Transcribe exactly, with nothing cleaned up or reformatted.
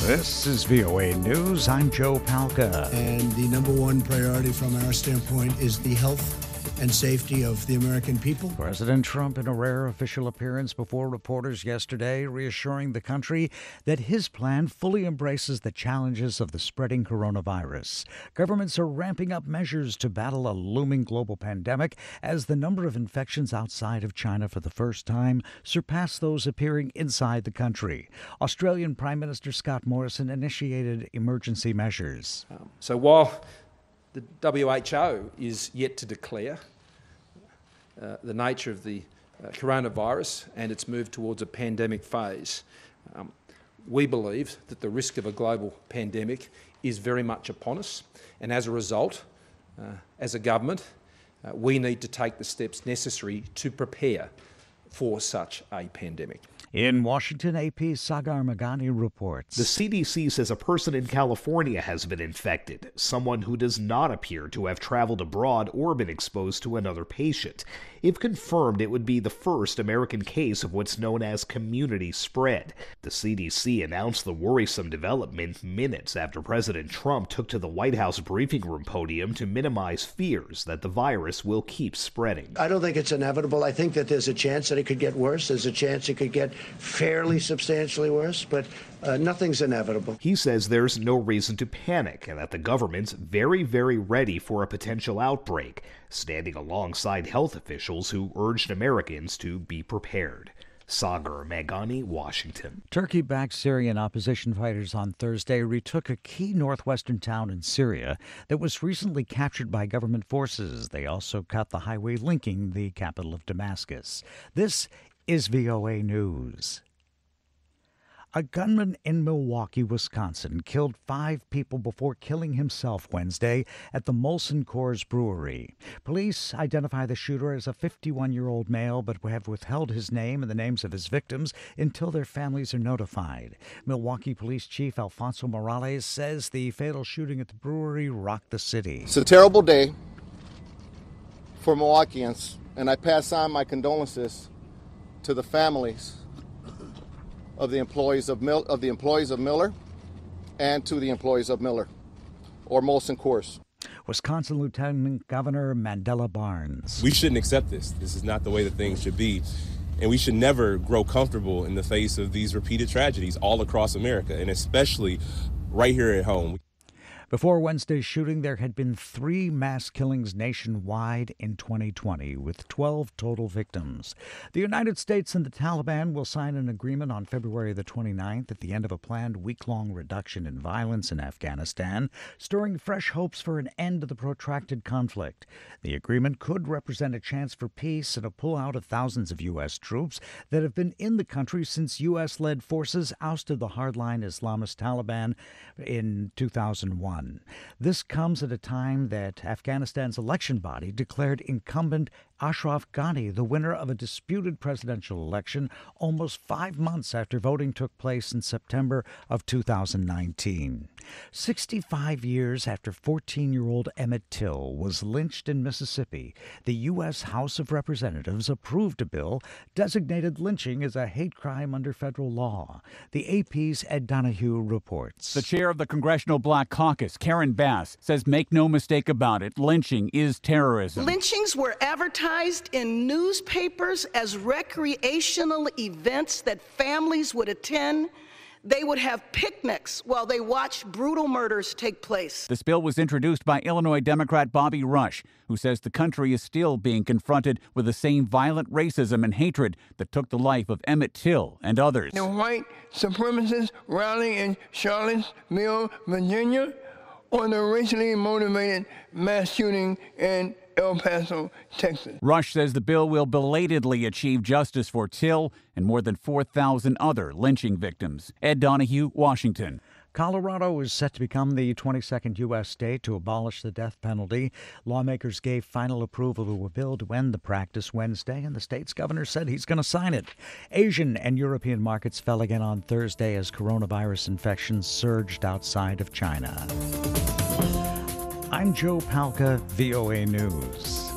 This is V O A News. I'm Joe Palca. And the number one priority from our standpoint is the health and safety of the American people. President Trump, in a rare official appearance before reporters yesterday, reassuring the country that his plan fully embraces the challenges of the spreading coronavirus. Governments are ramping up measures to battle a looming global pandemic as the number of infections outside of China for the first time surpassed those appearing inside the country. Australian Prime Minister Scott Morrison initiated emergency measures. Um, so while the W H O is yet to declare uh, the nature of the uh, coronavirus and its move towards a pandemic phase, um, we believe that the risk of a global pandemic is very much upon us, and as a result, uh, as a government, uh, we need to take the steps necessary to prepare for such a pandemic. In Washington, A P's Sagar Meghani reports. The C D C says a person in California has been infected, someone who does not appear to have traveled abroad or been exposed to another patient. If confirmed, it would be the first American case of what's known as community spread. The C D C announced the worrisome development minutes after President Trump took to the White House briefing room podium to minimize fears that the virus will keep spreading. I don't think it's inevitable. I think that there's a chance that it could get worse. There's a chance it could get fairly substantially worse, but uh, nothing's inevitable. He says there's no reason to panic and that the government's very, very ready for a potential outbreak, standing alongside health officials who urged Americans to be prepared. Sagar Meghani, Washington. Turkey-backed Syrian opposition fighters on Thursday retook a key northwestern town in Syria that was recently captured by government forces. They also cut the highway linking the capital of Damascus. This is V O A News. A gunman in Milwaukee, Wisconsin, killed five people before killing himself Wednesday at the Molson Coors Brewery. Police identify the shooter as a fifty-one-year-old male, but have withheld his name and the names of his victims until their families are notified. Milwaukee Police Chief Alfonso Morales says the fatal shooting at the brewery rocked the city. It's a terrible day for Milwaukeeans, and I pass on my condolences to the families of the employees of Mil- of the employees of Miller and to the employees of Miller or Molson Coors. Wisconsin Lieutenant Governor Mandela Barnes. We shouldn't accept this. This is not the way that things should be. And we should never grow comfortable in the face of these repeated tragedies all across America, and especially right here at home. Before Wednesday's shooting, there had been three mass killings nationwide in twenty twenty, with twelve total victims. The United States and the Taliban will sign an agreement on February the twenty-ninth at the end of a planned week-long reduction in violence in Afghanistan, stirring fresh hopes for an end to the protracted conflict. The agreement could represent a chance for peace and a pullout of thousands of U S troops that have been in the country since U S-led forces ousted the hardline Islamist Taliban in two thousand one. This comes at a time that Afghanistan's election body declared incumbent Ashraf Ghani the winner of a disputed presidential election almost five months after voting took place in September of two thousand nineteen. sixty-five years after fourteen-year-old Emmett Till was lynched in Mississippi, the U S House of Representatives approved a bill designated lynching as a hate crime under federal law. The A P's Ed Donahue reports. The chair of the Congressional Black Caucus, Karen Bass, says make no mistake about it, lynching is terrorism. Lynchings were advertised in newspapers as recreational events that families would attend. They would have picnics while they watched brutal murders take place. This bill was introduced by Illinois Democrat Bobby Rush, who says the country is still being confronted with the same violent racism and hatred that took the life of Emmett Till and others. The white supremacists rallying in Charlottesville, Virginia, or the racially motivated mass shooting in El Paso, Texas. Rush says the bill will belatedly achieve justice for Till and more than four thousand other lynching victims. Ed Donahue, Washington. Colorado is set to become the twenty-second U S state to abolish the death penalty. Lawmakers gave final approval to a bill to end the practice Wednesday, and the state's governor said he's going to sign it. Asian and European markets fell again on Thursday as coronavirus infections surged outside of China. I'm Joe Palca, V O A News.